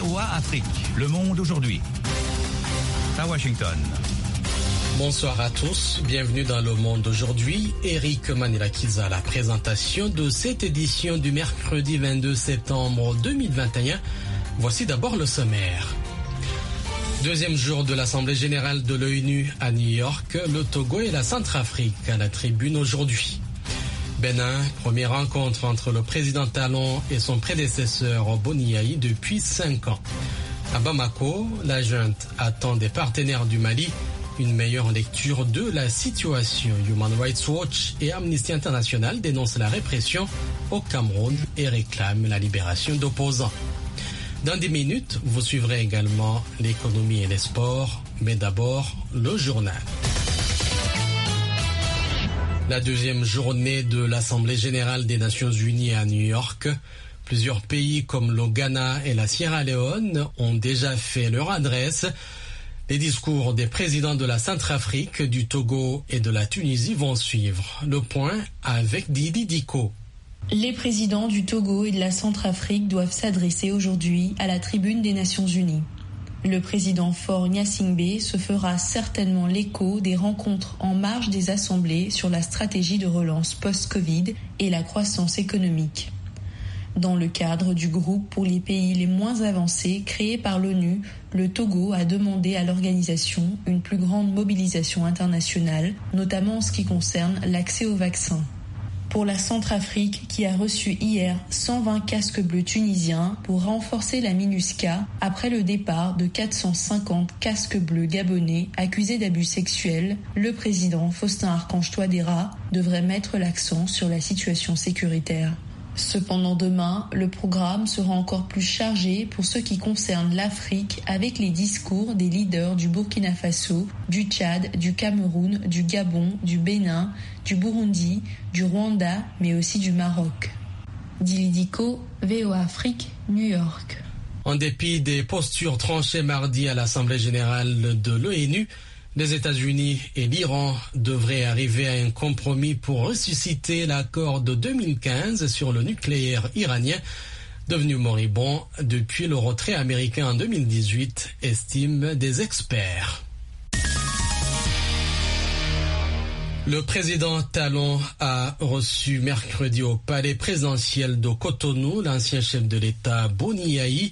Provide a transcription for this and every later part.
VOA Afrique, le monde aujourd'hui. À Washington. Bonsoir à tous, bienvenue dans le monde aujourd'hui. Eric Manirakiza à la présentation de cette édition du mercredi 22 septembre 2021. Voici d'abord le sommaire. Deuxième jour de l'Assemblée générale de l'ONU à New York, le Togo et la Centrafrique à la tribune aujourd'hui. Bénin, première rencontre entre le président Talon et son prédécesseur Boni-Yayi depuis 5 ans. À Bamako, la junte attend des partenaires du Mali une meilleure lecture de la situation. Human Rights Watch et Amnesty International dénoncent la répression au Cameroun et réclament la libération d'opposants. Dans 10 minutes, vous suivrez également l'économie et les sports, mais d'abord le journal. La deuxième journée de l'Assemblée générale des Nations unies à New York. Plusieurs pays comme le Ghana et la Sierra Leone ont déjà fait leur adresse. Les discours des présidents de la Centrafrique, du Togo et de la Tunisie vont suivre. Le point avec Didi Diko. Les présidents du Togo et de la Centrafrique doivent s'adresser aujourd'hui à la tribune des Nations unies. Le président Faure Gnassingbé se fera certainement l'écho des rencontres en marge des assemblées sur la stratégie de relance post-Covid et la croissance économique. Dans le cadre du groupe pour les pays les moins avancés créé par l'ONU, le Togo a demandé à l'organisation une plus grande mobilisation internationale, notamment en ce qui concerne l'accès aux vaccins. Pour la Centrafrique, qui a reçu hier 120 casques bleus tunisiens pour renforcer la MINUSCA après le départ de 450 casques bleus gabonais accusés d'abus sexuels, le président Faustin Archange Touadéra devrait mettre l'accent sur la situation sécuritaire. Cependant demain, le programme sera encore plus chargé pour ce qui concerne l'Afrique avec les discours des leaders du Burkina Faso, du Tchad, du Cameroun, du Gabon, du Bénin, du Burundi, du Rwanda, mais aussi du Maroc. Dili Diko, VOA Afrique, New York. En dépit des postures tranchées mardi à l'Assemblée générale de l'ONU, les États-Unis et l'Iran devraient arriver à un compromis pour ressusciter l'accord de 2015 sur le nucléaire iranien, devenu moribond depuis le retrait américain en 2018, estiment des experts. Le président Talon a reçu mercredi au palais présidentiel de Cotonou l'ancien chef de l'État Boni-Yayi,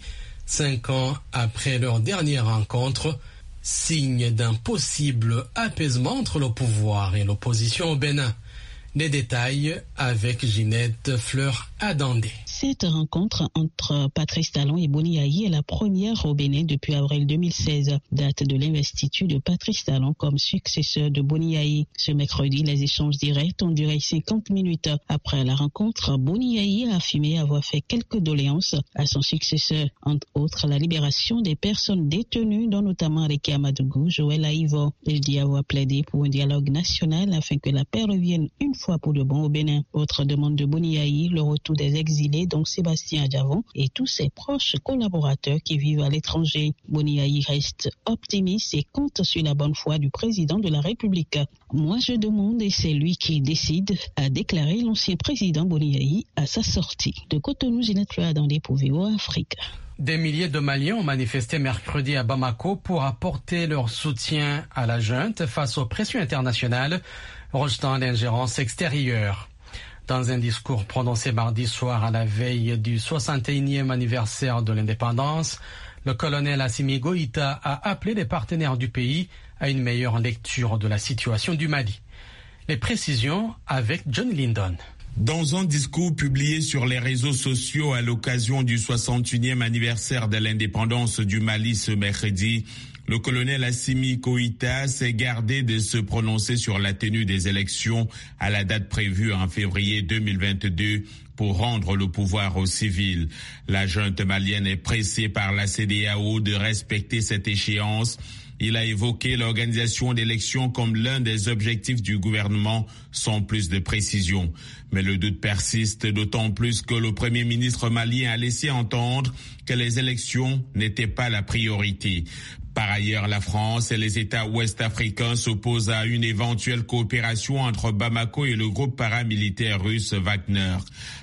5 ans après leur dernière rencontre. Signe d'un possible apaisement entre le pouvoir et l'opposition au Bénin. Les détails avec Ginette Fleur-Adandé. Cette rencontre entre Patrice Talon et Boni-Yayi est la première au Bénin depuis avril 2016, date de l'investiture de Patrice Talon comme successeur de Boni-Yayi. Ce mercredi, les échanges directs ont duré 50 minutes. Après la rencontre, Boni-Yayi a affirmé avoir fait quelques doléances à son successeur, entre autres la libération des personnes détenues, dont notamment Rekia Madougou, Joël Aïvo. Il dit avoir plaidé pour un dialogue national afin que la paix revienne une fois pour de bon au Bénin. Autre demande de Boni-Yayi, le retour des exilés, dont Sébastien Adjavon et tous ses proches collaborateurs qui vivent à l'étranger. Boni-Yayi reste optimiste et compte sur la bonne foi du président de la République. Moi je demande et c'est lui qui décide, a déclaré l'ancien président Boni-Yayi à sa sortie. De Cotonou, Ginette Fleur-Adandé pour VOA Afrique. Des milliers de Maliens ont manifesté mercredi à Bamako pour apporter leur soutien à la junte face aux pressions internationales, rejetant l'ingérence extérieure. Dans un discours prononcé mardi soir à la veille du 61e anniversaire de l'indépendance, le colonel Assimi Goïta a appelé les partenaires du pays à une meilleure lecture de la situation du Mali. Les précisions avec John Lyndon. Dans un discours publié sur les réseaux sociaux à l'occasion du 61e anniversaire de l'indépendance du Mali ce mercredi, le colonel Assimi Goïta s'est gardé de se prononcer sur la tenue des élections à la date prévue en février 2022 pour rendre le pouvoir aux civils. La junte malienne est pressée par la CEDEAO de respecter cette échéance. Il a évoqué l'organisation d'élections comme l'un des objectifs du gouvernement sans plus de précision. Mais le doute persiste, d'autant plus que le Premier ministre malien a laissé entendre que les élections n'étaient pas la priorité. Par ailleurs, la France et les États ouest-africains s'opposent à une éventuelle coopération entre Bamako et le groupe paramilitaire russe Wagner.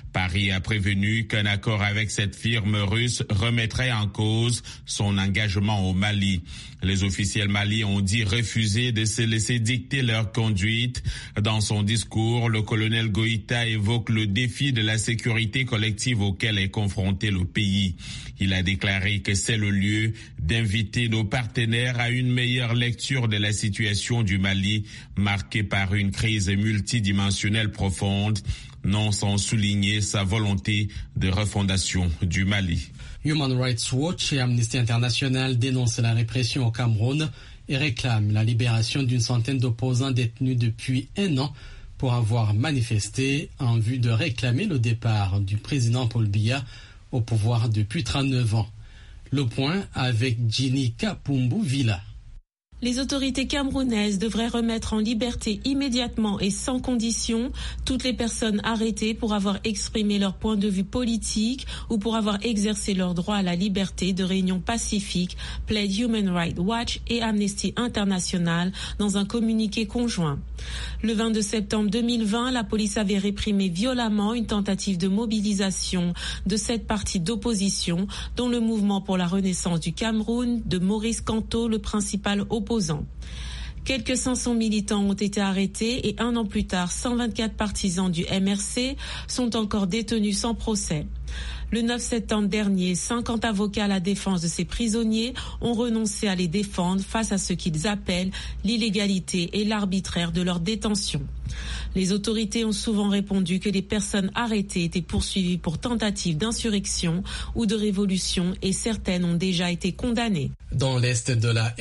Paris a prévenu qu'un accord avec cette firme russe remettrait en cause son engagement au Mali. Les officiels maliens ont dit refuser de se laisser dicter leur conduite. Dans son discours, le colonel Goïta évoque le défi de la sécurité collective auquel est confronté le pays. Il a déclaré que c'est le lieu d'inviter nos partenaires à une meilleure lecture de la situation du Mali, marquée par une crise multidimensionnelle profonde, non sans souligner sa volonté de refondation du Mali. Human Rights Watch et Amnesty International dénoncent la répression au Cameroun et réclament la libération d'une centaine d'opposants détenus depuis 1 an pour avoir manifesté en vue de réclamer le départ du président Paul Biya au pouvoir depuis 39 ans. Le point avec Ginny Kapumbu Villa. Les autorités camerounaises devraient remettre en liberté immédiatement et sans condition toutes les personnes arrêtées pour avoir exprimé leur point de vue politique ou pour avoir exercé leur droit à la liberté de réunion pacifique, plaide Human Rights Watch et Amnesty International dans un communiqué conjoint. Le 22 septembre 2020, la police avait réprimé violemment une tentative de mobilisation de 7 partis d'opposition, dont le Mouvement pour la Renaissance du Cameroun de Maurice Kamto, le principal opposant. Quelques 500 militants ont été arrêtés et 1 an plus tard, 124 partisans du MRC sont encore détenus sans procès. Le 9 septembre dernier, 50 avocats à la défense de ces prisonniers ont renoncé à les défendre face à ce qu'ils appellent l'illégalité et l'arbitraire de leur détention. Les autorités ont souvent répondu que les personnes arrêtées étaient poursuivies pour tentative d'insurrection ou de révolution et certaines ont déjà été condamnées. Dans l'est de la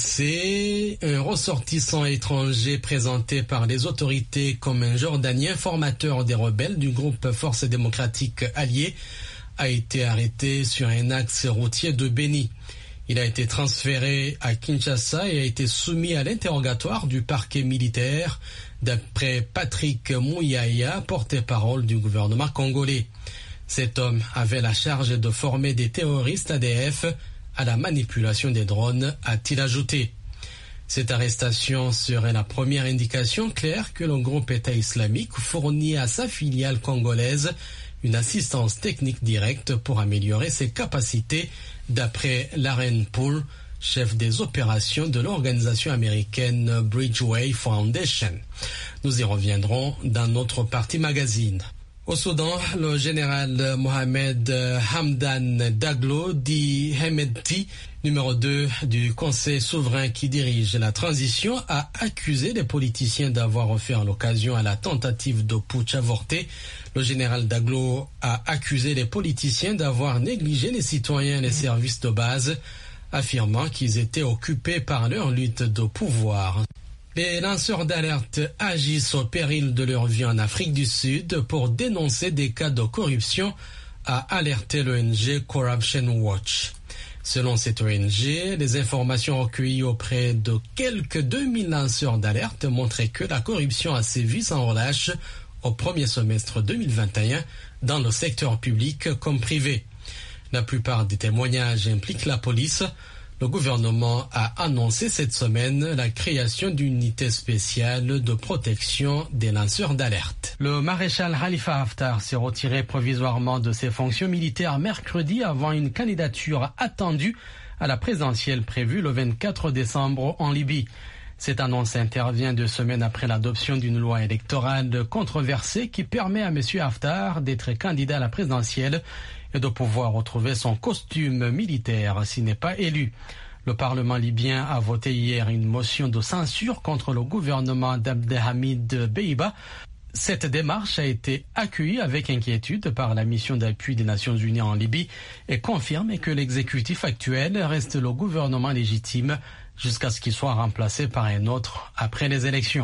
RDC, un ressortissant étranger présenté par les autorités comme un Jordanien formateur des rebelles du groupe Forces démocratiques alliées a été arrêté sur un axe routier de Beni. Il a été transféré à Kinshasa et a été soumis à l'interrogatoire du parquet militaire, d'après Patrick Mouyaya, porte-parole du gouvernement congolais. Cet homme avait la charge de former des terroristes ADF à la manipulation des drones, a-t-il ajouté. Cette arrestation serait la première indication claire que le groupe État islamique fournit à sa filiale congolaise une assistance technique directe pour améliorer ses capacités, d'après Lauren Poole, chef des opérations de l'organisation américaine Bridgeway Foundation. Nous y reviendrons dans notre partie magazine. Au Soudan, le général Mohamed Hamdan Daglo, dit Hemedti, numéro 2 du Conseil souverain qui dirige la transition, a accusé les politiciens d'avoir offert l'occasion à la tentative de putsch avortée. Le général Daglo a accusé les politiciens d'avoir négligé les citoyens et les services de base, affirmant qu'ils étaient occupés par leur lutte de pouvoir. Les lanceurs d'alerte agissent au péril de leur vie en Afrique du Sud pour dénoncer des cas de corruption, a alerté l'ONG Corruption Watch. Selon cette ONG, les informations recueillies auprès de quelques 2000 lanceurs d'alerte montraient que la corruption a sévi sans relâche au premier semestre 2021 dans le secteur public comme privé. La plupart des témoignages impliquent la police. Le gouvernement a annoncé cette semaine la création d'une unité spéciale de protection des lanceurs d'alerte. Le maréchal Khalifa Haftar s'est retiré provisoirement de ses fonctions militaires mercredi avant une candidature attendue à la présidentielle prévue le 24 décembre en Libye. Cette annonce intervient 2 semaines après l'adoption d'une loi électorale controversée qui permet à M. Haftar d'être candidat à la présidentielle et de pouvoir retrouver son costume militaire s'il n'est pas élu. Le Parlement libyen a voté hier une motion de censure contre le gouvernement d'Abdelhamid Beiba. Cette démarche a été accueillie avec inquiétude par la mission d'appui des Nations Unies en Libye et confirme que l'exécutif actuel reste le gouvernement légitime jusqu'à ce qu'il soit remplacé par un autre après les élections.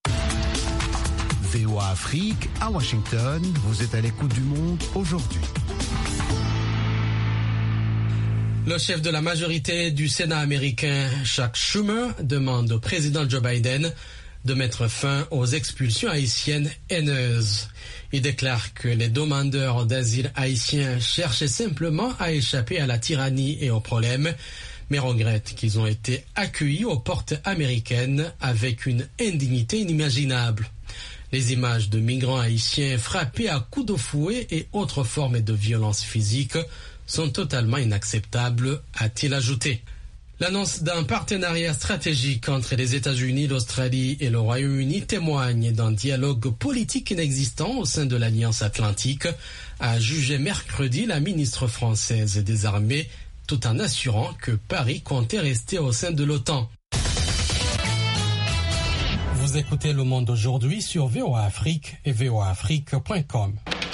VOA Afrique, à Washington, vous êtes à l'écoute du Monde aujourd'hui. Le chef de la majorité du Sénat américain, Chuck Schumer, demande au président Joe Biden de mettre fin aux expulsions haïtiennes haineuses. Il déclare que les demandeurs d'asile haïtiens cherchaient simplement à échapper à la tyrannie et aux problèmes, mais regrette qu'ils ont été accueillis aux portes américaines avec une indignité inimaginable. Les images de migrants haïtiens frappés à coups de fouet et autres formes de violence physique sont totalement inacceptables, a-t-il ajouté. L'annonce d'un partenariat stratégique entre les États-Unis, l'Australie et le Royaume-Uni témoigne d'un dialogue politique inexistant au sein de l'Alliance Atlantique, a jugé mercredi la ministre française des Armées, tout en assurant que Paris comptait rester au sein de l'OTAN. Vous écoutez Le Monde aujourd'hui sur VOA Afrique et voaafrique.com.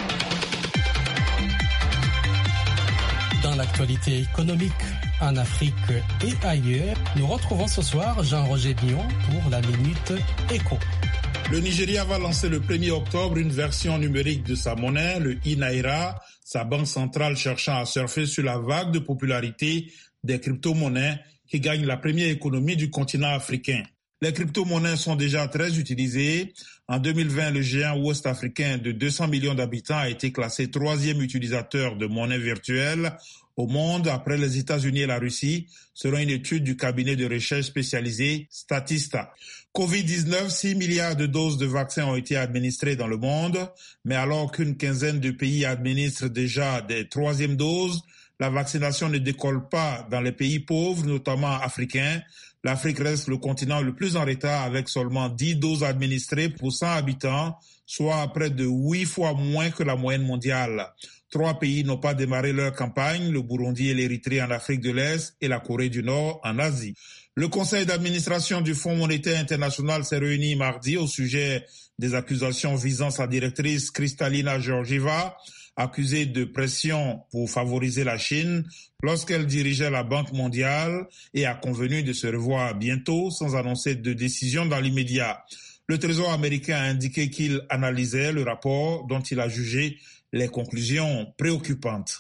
Dans l'actualité économique, en Afrique et ailleurs, nous retrouvons ce soir Jean-Roger Dion pour la Minute Éco. Le Nigeria va lancer le 1er octobre une version numérique de sa monnaie, le e-Naira, sa banque centrale cherchant à surfer sur la vague de popularité des crypto-monnaies qui gagnent la première économie du continent africain. Les crypto-monnaies sont déjà très utilisées. En 2020, le géant ouest-africain de 200 millions d'habitants a été classé 3e utilisateur de monnaie virtuelle au monde après les États-Unis et la Russie, selon une étude du cabinet de recherche spécialisé Statista. Covid-19, 6 milliards de doses de vaccins ont été administrées dans le monde, mais alors qu'une quinzaine de pays administrent déjà des 3e doses, la vaccination ne décolle pas dans les pays pauvres, notamment africains. L'Afrique reste le continent le plus en retard avec seulement 10 doses administrées pour 100 habitants, soit près de 8 fois moins que la moyenne mondiale. 3 pays n'ont pas démarré leur campagne, le Burundi et l'Érythrée en Afrique de l'Est et la Corée du Nord en Asie. Le conseil d'administration du Fonds monétaire international s'est réuni mardi au sujet des accusations visant sa directrice Kristalina Georgieva, accusée de pression pour favoriser la Chine lorsqu'elle dirigeait la Banque mondiale et a convenu de se revoir bientôt sans annoncer de décision dans l'immédiat. Le Trésor américain a indiqué qu'il analysait le rapport dont il a jugé les conclusions préoccupantes.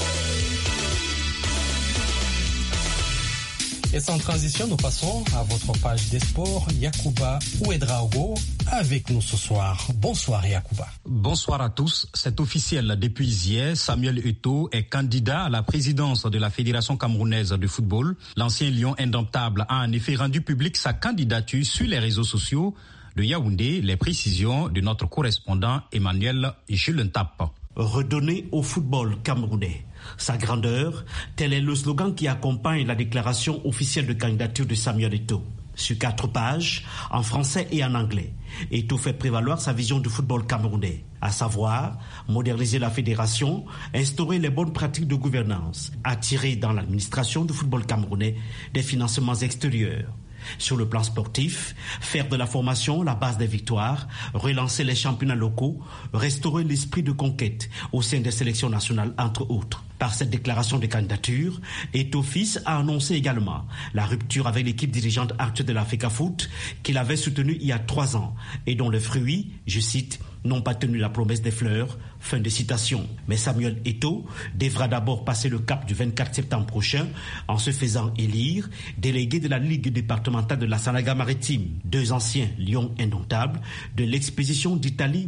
Et sans transition, nous passons à votre page des sports. Yacouba Ouedraogo avec nous ce soir. Bonsoir Yacouba. Bonsoir à tous. C'est officiel. Depuis hier, Samuel Eto'o est candidat à la présidence de la Fédération camerounaise de football. L'ancien lion indomptable a en effet rendu public sa candidature sur les réseaux sociaux. De Yaoundé, les précisions de notre correspondant Emmanuel Julentap. Redonner au football camerounais sa grandeur, tel est le slogan qui accompagne la déclaration officielle de candidature de Samuel Eto'o. Sur 4 pages, en français et en anglais, Eto'o fait prévaloir sa vision du football camerounais, à savoir moderniser la fédération, instaurer les bonnes pratiques de gouvernance, attirer dans l'administration du football camerounais des financements extérieurs. Sur le plan sportif, faire de la formation la base des victoires, relancer les championnats locaux, restaurer l'esprit de conquête au sein des sélections nationales, entre autres. Par cette déclaration de candidature, Eto'o Fils a annoncé également la rupture avec l'équipe dirigeante actuelle de l'Africafoot qu'il avait soutenue il y a 3 ans et dont les fruits, je cite, n'ont pas tenu la promesse des fleurs. Fin de citation. Mais Samuel Eto'o devra d'abord passer le cap du 24 septembre prochain en se faisant élire délégué de la Ligue départementale de la Sanaga-Maritime. 2 anciens lions indomptables de l'expédition d'Italie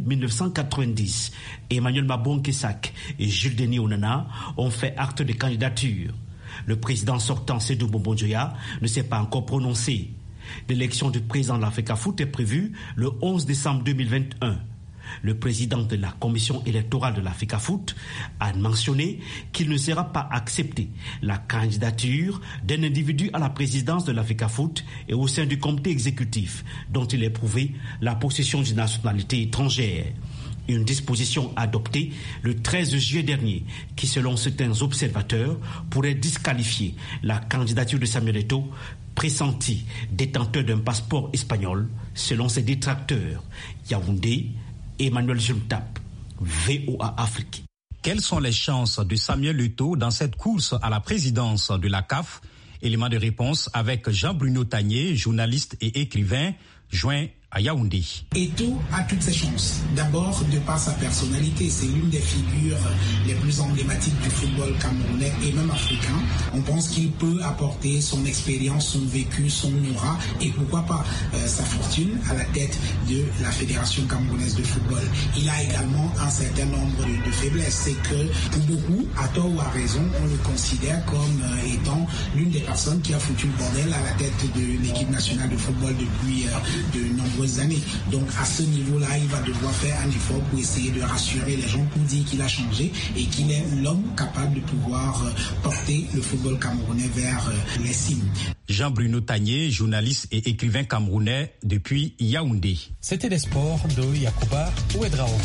1990, Emmanuel Mabon-Kesak et Jules Denis Onana, ont fait acte de candidature. Le président sortant Sédou Bombodjoya ne s'est pas encore prononcé. L'élection du président de l'Africafoot est prévue le 11 décembre 2021. Le président de la commission électorale de l'Africafoot a mentionné qu'il ne sera pas accepté la candidature d'un individu à la présidence de l'Africafoot et au sein du comité exécutif dont il a prouvé la possession d'une nationalité étrangère. Une disposition adoptée le 13 juillet dernier qui, selon certains observateurs, pourrait disqualifier la candidature de Samuel Eto'o, pressenti détenteur d'un passeport espagnol, selon ses détracteurs. Yaoundé, Emmanuel Julentap, VOA Afrique. Quelles sont les chances de Samuel Eto'o dans cette course à la présidence de la CAF? Élément de réponse avec Jean-Bruno Tagné, journaliste et écrivain, joint à Yaoundé. Eto'o a toutes ses chances. D'abord, de par sa personnalité, c'est l'une des figures les plus emblématiques du football camerounais et même africain. On pense qu'il peut apporter son expérience, son vécu, son aura et pourquoi pas sa fortune à la tête de la Fédération camerounaise de football. Il a également un certain nombre de faiblesses. C'est que pour beaucoup, à tort ou à raison, on le considère comme étant l'une des personnes qui a foutu le bordel à la tête de l'équipe nationale de football depuis de nombreuses nombreuses années. Donc à ce niveau-là, il va devoir faire un effort pour essayer de rassurer les gens, pour dire qu'il a changé et qu'il est l'homme capable de pouvoir porter le football camerounais vers les cimes. Jean-Bruno Tagné, journaliste et écrivain camerounais depuis Yaoundé. C'était les sports de Yacouba Ouedraogo.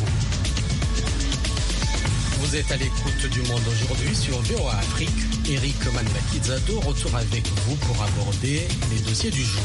Vous êtes à l'écoute du Monde aujourd'hui sur VOA Afrique. Eric Manilakizado retourne avec vous pour aborder les dossiers du jour.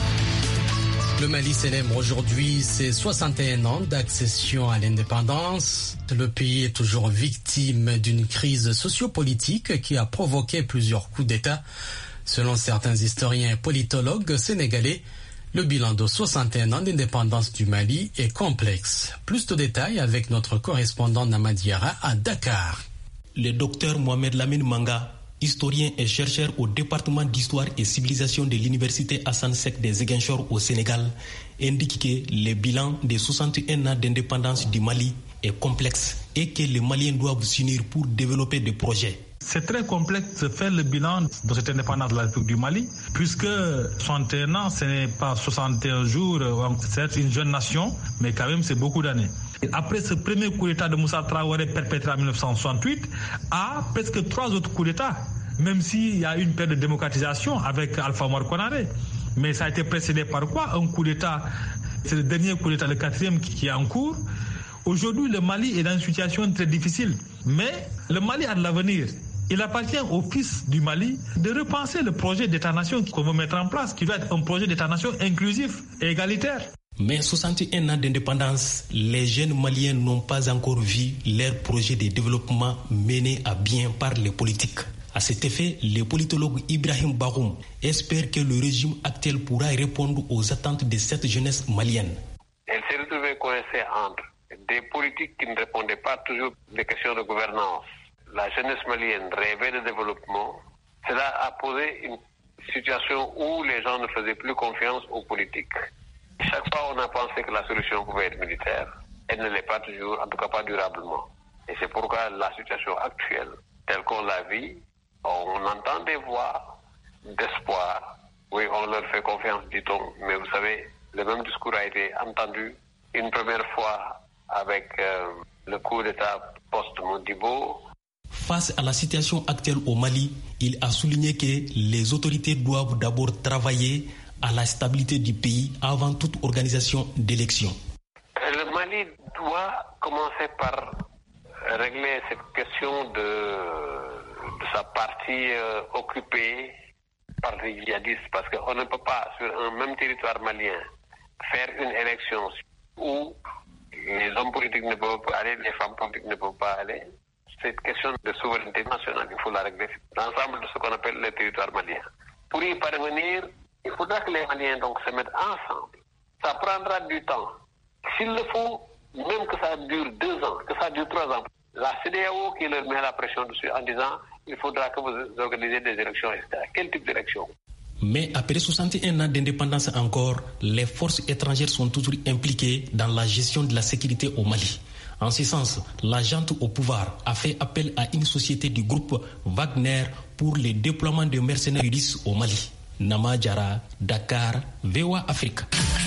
Le Mali célèbre aujourd'hui ses 61 ans d'accession à l'indépendance. Le pays est toujours victime d'une crise sociopolitique qui a provoqué plusieurs coups d'État. Selon certains historiens et politologues sénégalais, le bilan de 61 ans d'indépendance du Mali est complexe. Plus de détails avec notre correspondant Namadiara à Dakar. Le docteur Mohamed Lamine Manga, historien et chercheur au département d'histoire et civilisation de l'université Hassan Sek des Ziguinchor au Sénégal, indique que le bilan des 61 ans d'indépendance du Mali est complexe et que les Maliens doivent s'unir pour développer des projets. C'est très complexe de faire le bilan de cette indépendance de la République du Mali, puisque 61 ans, ce n'est pas 61 jours, c'est une jeune nation, mais quand même c'est beaucoup d'années. Après ce premier coup d'État de Moussa Traoré perpétré en 1968, à presque 3 autres coups d'État, même s'il y a une période de démocratisation avec Alpha Omar Konaré. Mais ça a été précédé par quoi? Un coup d'État, c'est le dernier coup d'État, le 4e qui est en cours. Aujourd'hui, le Mali est dans une situation très difficile, mais le Mali a de l'avenir. Il appartient aux fils du Mali de repenser le projet d'État-nation qu'on veut mettre en place, qui doit être un projet d'État-nation inclusif et égalitaire. Mais 61 ans d'indépendance, les jeunes Maliens n'ont pas encore vu leur projet de développement mené à bien par les politiques. À cet effet, le politologue Ibrahim Baroum espère que le régime actuel pourra répondre aux attentes de cette jeunesse malienne. Elle s'est retrouvée coincée entre des politiques qui ne répondaient pas toujours des questions de gouvernance. La jeunesse malienne rêvait de développement. Cela a posé une situation où les gens ne faisaient plus confiance aux politiques. Chaque fois, on a pensé que la solution pouvait être militaire. Elle ne l'est pas toujours, en tout cas pas durablement. Et c'est pourquoi la situation actuelle, telle qu'on la vit, on entend des voix d'espoir. Oui, on leur fait confiance, dit-on. Mais vous savez, le même discours a été entendu une première fois avec le coup d'État post-Modibo. Face à la situation actuelle au Mali, il a souligné que les autorités doivent d'abord travailler à la stabilité du pays avant toute organisation d'élections. Le Mali doit commencer par régler cette question de sa partie occupée par les djihadistes, parce qu'on ne peut pas, sur un même territoire malien, faire une élection où les hommes politiques ne peuvent pas aller, les femmes politiques ne peuvent pas aller. Cette question de souveraineté nationale, il faut la régler dans l'ensemble de ce qu'on appelle le territoire malien. Pour y parvenir, il faudra que les Maliens donc se mettent ensemble. Ça prendra du temps. S'il le faut, même que ça dure 2 ans, que ça dure 3 ans, la CEDEAO qui leur met la pression dessus en disant il faudra que vous organisez des élections, etc. Quel type d'élection? Mais après 61 ans d'indépendance encore, les forces étrangères sont toujours impliquées dans la gestion de la sécurité au Mali. En ce sens, la junte au pouvoir a fait appel à une société du groupe Wagner pour le déploiement de mercenaires russes au Mali. Nama Diara, Dakar, VOA Afrique.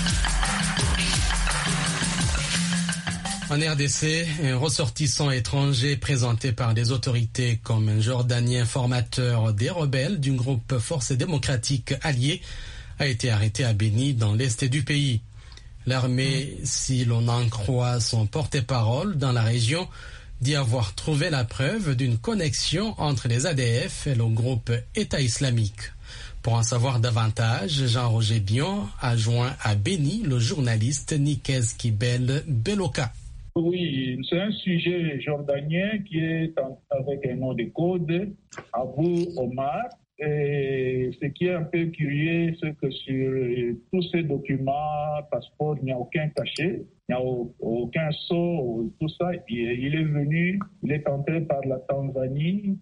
En RDC, un ressortissant étranger présenté par des autorités comme un Jordanien formateur des rebelles d'un groupe Forces démocratiques alliées a été arrêté à Béni dans l'est du pays. L'armée, si l'on en croit son porte-parole dans la région, dit avoir trouvé la preuve d'une connexion entre les ADF et le groupe État islamique. Pour en savoir davantage, Jean-Roger Bion a joint à Béni le journaliste Nikez Kibel Beloka. Oui, c'est un sujet jordanien qui est avec un nom de code, Abou Omar. Et ce qui est un peu curieux, c'est que sur tous ces documents, passeports, il n'y a aucun cachet, il n'y a aucun sceau, tout ça. Il est venu, il est entré par la Tanzanie,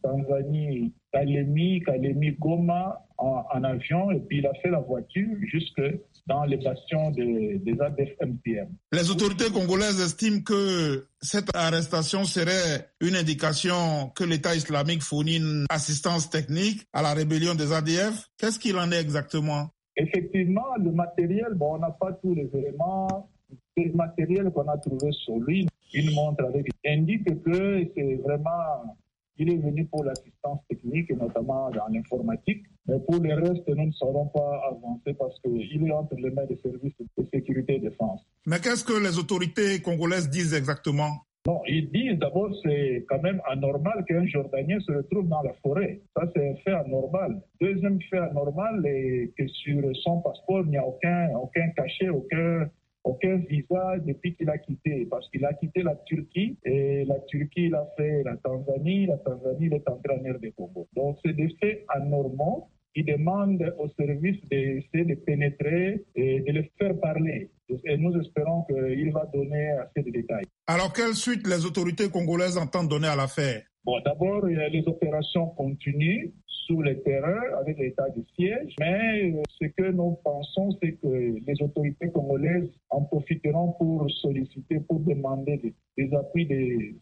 Kalemi, Goma en avion, et puis il a fait la voiture jusque dans les bastions des ADF-MTM. Les autorités congolaises estiment que cette arrestation serait une indication que l'État islamique fournit une assistance technique à la rébellion des ADF. Qu'est-ce qu'il en est exactement? Effectivement, le matériel, on n'a pas tous les éléments. Le matériel qu'on a trouvé sur lui, une montre indique que c'est vraiment, il est venu pour l'assistance technique, notamment dans l'informatique. Mais pour le reste, nous ne saurons pas avancer parce qu'il est entre les mains des services de sécurité et défense. Mais qu'est-ce que les autorités congolaises disent exactement? Non, ils disent d'abord c'est quand même anormal qu'un Jordanien se retrouve dans la forêt. Ça, c'est un fait anormal. Deuxième fait anormal est que sur son passeport, il n'y a aucun cachet, aucun visa depuis qu'il a quitté. Parce qu'il a quitté la Turquie et la Turquie, il a fait la Tanzanie. La Tanzanie, il est entré en RD Congo. Donc, c'est des faits anormaux qui demandent aux services d'essayer de pénétrer et de les faire parler. Et nous espérons qu'il va donner assez de détails. Alors, quelle suite les autorités congolaises entendent donner à l'affaire? D'abord, les opérations continuent sur le terrain avec l'état de siège, mais ce que nous pensons, c'est que les autorités congolaises en profiteront pour solliciter, pour demander des appuis des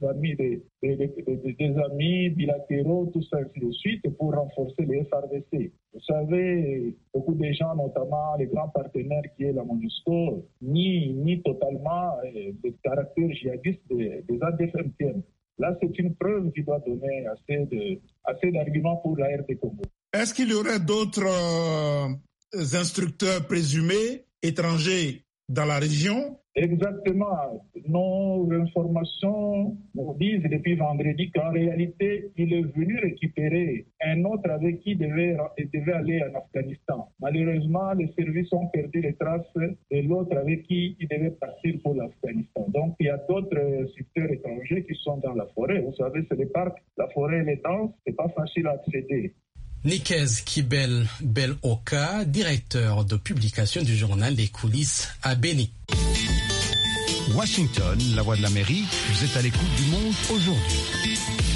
amis bilatéraux, tout ça, ainsi de suite, pour renforcer les FARDC. Vous savez, beaucoup de gens, notamment les grands partenaires qui est la MONUSCO, ni totalement le caractère djihadiste des ADF-MTM. Là, c'est une preuve qui doit donner assez d'arguments pour la RD Congo. Est-ce qu'il y aurait d'autres instructeurs présumés étrangers dans la région? Exactement. Nos informations nous disent depuis vendredi qu'en réalité, il est venu récupérer un autre avec qui il devait aller en Afghanistan. Malheureusement, les services ont perdu les traces de l'autre avec qui il devait partir pour l'Afghanistan. Donc, il y a d'autres secteurs étrangers qui sont dans la forêt. Vous savez, c'est les parcs. La forêt, elle est dense. C'est pas facile à accéder. Nikez Kibel Beloka, directeur de publication du journal Les Coulisses à Béni. Washington, la voix de l'Amérique, vous êtes à l'écoute du monde aujourd'hui.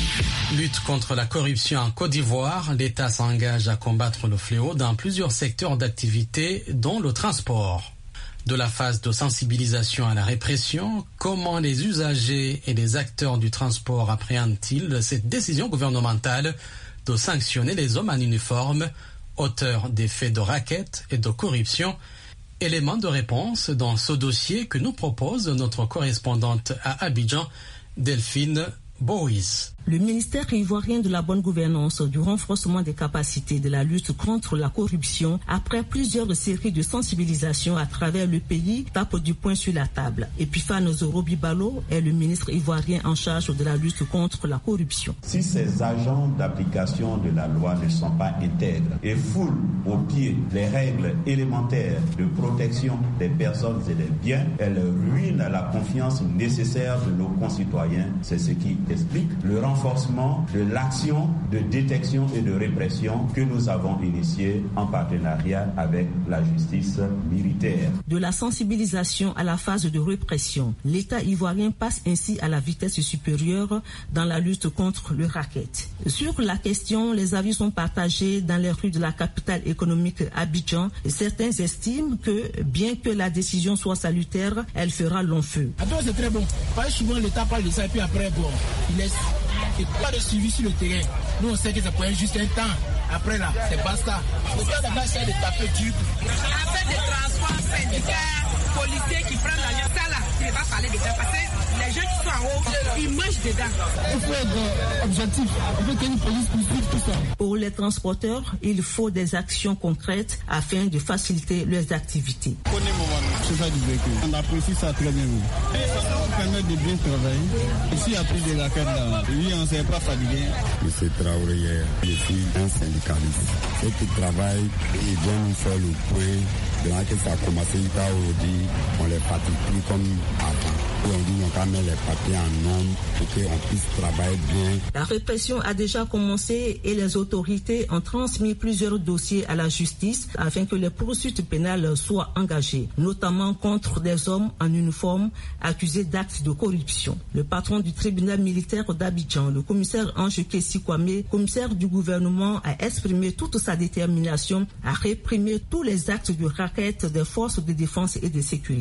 Lutte contre la corruption en Côte d'Ivoire, l'État s'engage à combattre le fléau dans plusieurs secteurs d'activité, dont le transport. De la phase de sensibilisation à la répression, comment les usagers et les acteurs du transport appréhendent-ils cette décision gouvernementale de sanctionner les hommes en uniforme, auteurs des faits de racket et de corruption? Élément de réponse dans ce dossier que nous propose notre correspondante à Abidjan, Delphine Bois. Le ministère ivoirien de la bonne gouvernance, du renforcement des capacités de la lutte contre la corruption, après plusieurs séries de sensibilisation à travers le pays, tape du poing sur la table. Epiphane Zoro-Bibalo est le ministre ivoirien en charge de la lutte contre la corruption. Si ces agents d'application de la loi ne sont pas intègres et foulent au pied les règles élémentaires de protection des personnes et des biens, elles ruinent la confiance nécessaire de nos concitoyens. C'est ce qui explique le renforcement de l'action de détection et de répression que nous avons initiée en partenariat avec la justice militaire. De la sensibilisation à la phase de répression, l'État ivoirien passe ainsi à la vitesse supérieure dans la lutte contre le racket. Sur la question, les avis sont partagés dans les rues de la capitale économique Abidjan. Certains estiment que, bien que la décision soit salutaire, elle fera long feu. Attends, c'est très bon. Parce que souvent l'État parle de ça et puis après, il laisse. Et pas de suivi sur le terrain. Nous, on sait que ça peut être juste un temps. Après là, c'est basta. Le gars d'abord essaie de taper dur. Affaire de transport, syndicat, policiers qui prennent l'argent, ça là, tu ne vas pas parler de ça parce que les gens qui sont en haut, ils mangent dedans. Il faut être objectif. Il faut qu'il y ait une police qui suive tout ça. Pour les transporteurs, il faut des actions concrètes afin de faciliter leurs activités. C'est ça du véhicule. On apprécie ça très bien. Ça nous permet de bien travailler. Ici, il y a plus de raquettes là. Oui, on ne s'est pas fatigué. Monsieur Traoré, je suis un syndicaliste. Ceux qui travaillent, ils viennent nous faire le point. Depuis que ça a commencé aujourd'hui, on les fatigue plus comme avant. Et on dit qu'on met les papiers en nombre pour qu'on puisse travailler bien. La répression a déjà commencé et les autorités ont transmis plusieurs dossiers à la justice afin que les poursuites pénales soient engagées, notamment contre des hommes en uniforme accusés d'actes de corruption. Le patron du tribunal militaire d'Abidjan, le commissaire Ange Kessi Kwame, commissaire du gouvernement, a exprimé toute sa détermination à réprimer tous les actes de racket des forces de défense et de sécurité.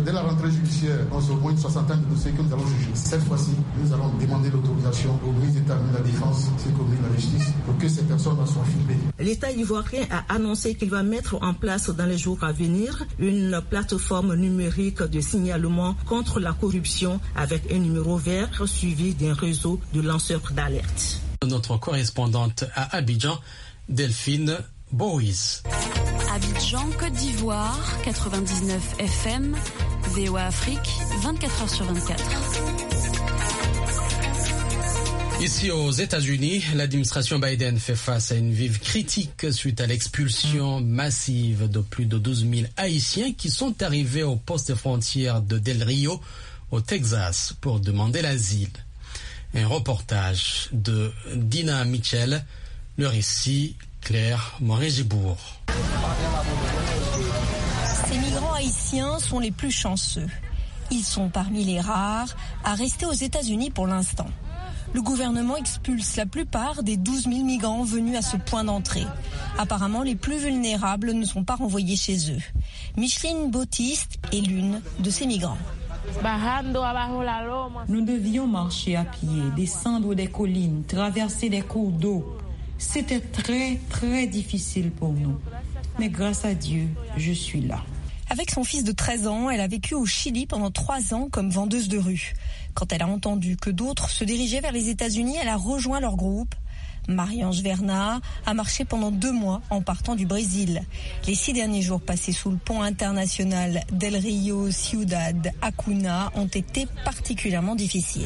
Dès la rentrée judiciaire, on a au moins une soixantaine de dossiers que nous allons juger. Cette fois-ci, nous allons demander l'autorisation au ministre d'État de la Défense ainsi qu'au ministre de la Justice pour que ces personnes soient filmées. L'État ivoirien a annoncé qu'il va mettre en place dans les jours à venir une plateforme numérique de signalement contre la corruption avec un numéro vert suivi d'un réseau de lanceurs d'alerte. Notre correspondante à Abidjan, Delphine Boïs. Abidjan, Côte d'Ivoire, 99 FM, VOA Afrique, 24h sur 24. Ici aux États-Unis, l'administration Biden fait face à une vive critique suite à l'expulsion massive de plus de 12 000 Haïtiens qui sont arrivés au poste frontière de Del Rio, au Texas, pour demander l'asile. Un reportage de Dina Mitchell, le récit Claire Morin-Gibourg. Ces migrants haïtiens sont les plus chanceux. Ils sont parmi les rares à rester aux États-Unis pour l'instant. Le gouvernement expulse la plupart des 12 000 migrants venus à ce point d'entrée. Apparemment, les plus vulnérables ne sont pas renvoyés chez eux. Micheline Bautiste est l'une de ces migrants. Nous devions marcher à pied, descendre des collines, traverser des cours d'eau. C'était très, très difficile pour nous. Mais grâce à Dieu, je suis là. Avec son fils de 13 ans, elle a vécu au Chili pendant 3 ans comme vendeuse de rue. Quand elle a entendu que d'autres se dirigeaient vers les États-Unis, elle a rejoint leur groupe. Marie-Ange Verna a marché pendant 2 mois en partant du Brésil. Les 6 derniers jours passés sous le pont international Del Rio Ciudad Acuna ont été particulièrement difficiles.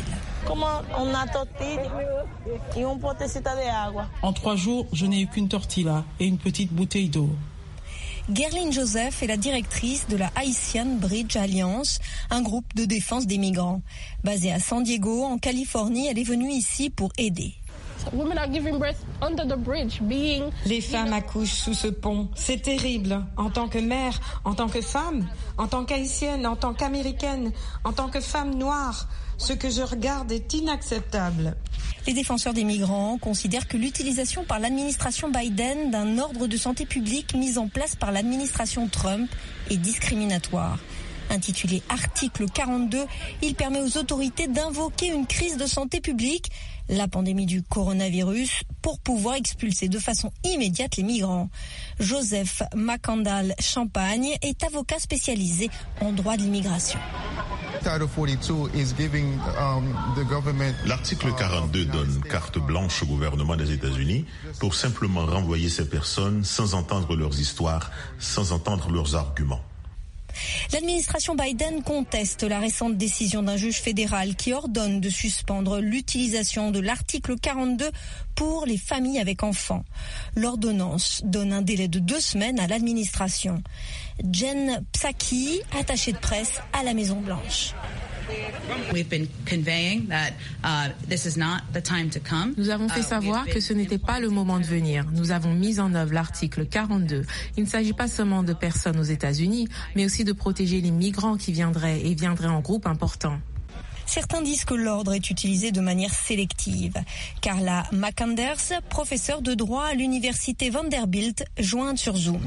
En 3 jours, je n'ai eu qu'une tortilla et une petite bouteille d'eau. Gerline Joseph est la directrice de la Haitian Bridge Alliance, un groupe de défense des migrants. Basée à San Diego, en Californie, elle est venue ici pour aider. Les femmes accouchent sous ce pont. C'est terrible. En tant que mère, en tant que femme, en tant qu'haïtienne, en tant qu'américaine, en tant que femme noire, ce que je regarde est inacceptable. Les défenseurs des migrants considèrent que l'utilisation par l'administration Biden d'un ordre de santé publique mis en place par l'administration Trump est discriminatoire. Intitulé Article 42, il permet aux autorités d'invoquer une crise de santé publique, la pandémie du coronavirus, pour pouvoir expulser de façon immédiate les migrants. Joseph Macandal Champagne est avocat spécialisé en droit de l'immigration. L'article 42 donne carte blanche au gouvernement des États-Unis pour simplement renvoyer ces personnes sans entendre leurs histoires, sans entendre leurs arguments. L'administration Biden conteste la récente décision d'un juge fédéral qui ordonne de suspendre l'utilisation de l'article 42 pour les familles avec enfants. L'ordonnance donne un délai de 2 semaines à l'administration. Jen Psaki, attachée de presse à la Maison-Blanche. Nous avons fait savoir que ce n'était pas le moment de venir. Nous avons mis en œuvre l'article 42. Il ne s'agit pas seulement de personnes aux États-Unis, mais aussi de protéger les migrants qui viendraient en groupe important. Certains disent que l'ordre est utilisé de manière sélective. Carla McAnders, professeure de droit à l'université Vanderbilt, jointe sur Zoom.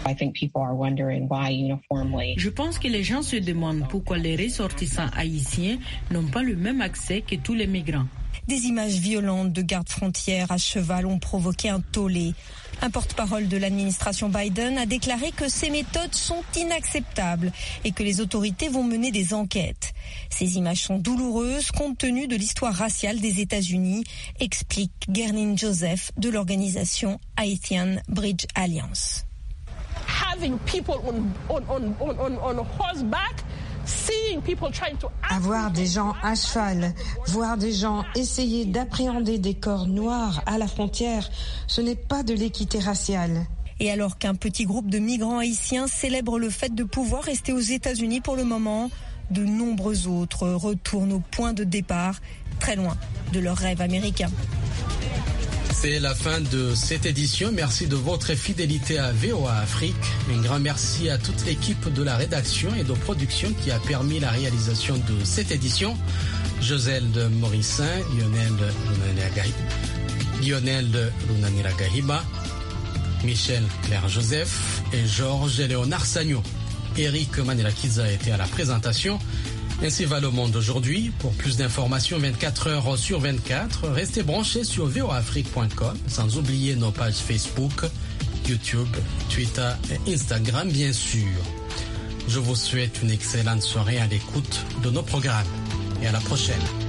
Je pense que les gens se demandent pourquoi les ressortissants haïtiens n'ont pas le même accès que tous les migrants. Des images violentes de gardes-frontières à cheval ont provoqué un tollé. Un porte-parole de l'administration Biden a déclaré que ces méthodes sont inacceptables et que les autorités vont mener des enquêtes. Ces images sont douloureuses compte tenu de l'histoire raciale des États-Unis, explique Gerline Joseph de l'organisation Haitian Bridge Alliance. Avoir des gens à cheval, voir des gens essayer d'appréhender des corps noirs à la frontière, ce n'est pas de l'équité raciale. Et alors qu'un petit groupe de migrants haïtiens célèbre le fait de pouvoir rester aux États-Unis pour le moment, de nombreux autres retournent au point de départ, très loin de leur rêve américain. C'est la fin de cette édition. Merci de votre fidélité à VOA Afrique. Un grand merci à toute l'équipe de la rédaction et de production qui a permis la réalisation de cette édition. Joselle de Morissin, Lionel de Runanira-Gahiba, Michel Claire Joseph et Georges Léonard Sagno. Eric Manirakiza a été à la présentation. Ainsi va le monde aujourd'hui. Pour plus d'informations 24 heures sur 24, restez branchés sur voafrique.com, sans oublier nos pages Facebook, YouTube, Twitter et Instagram bien sûr. Je vous souhaite une excellente soirée à l'écoute de nos programmes et à la prochaine.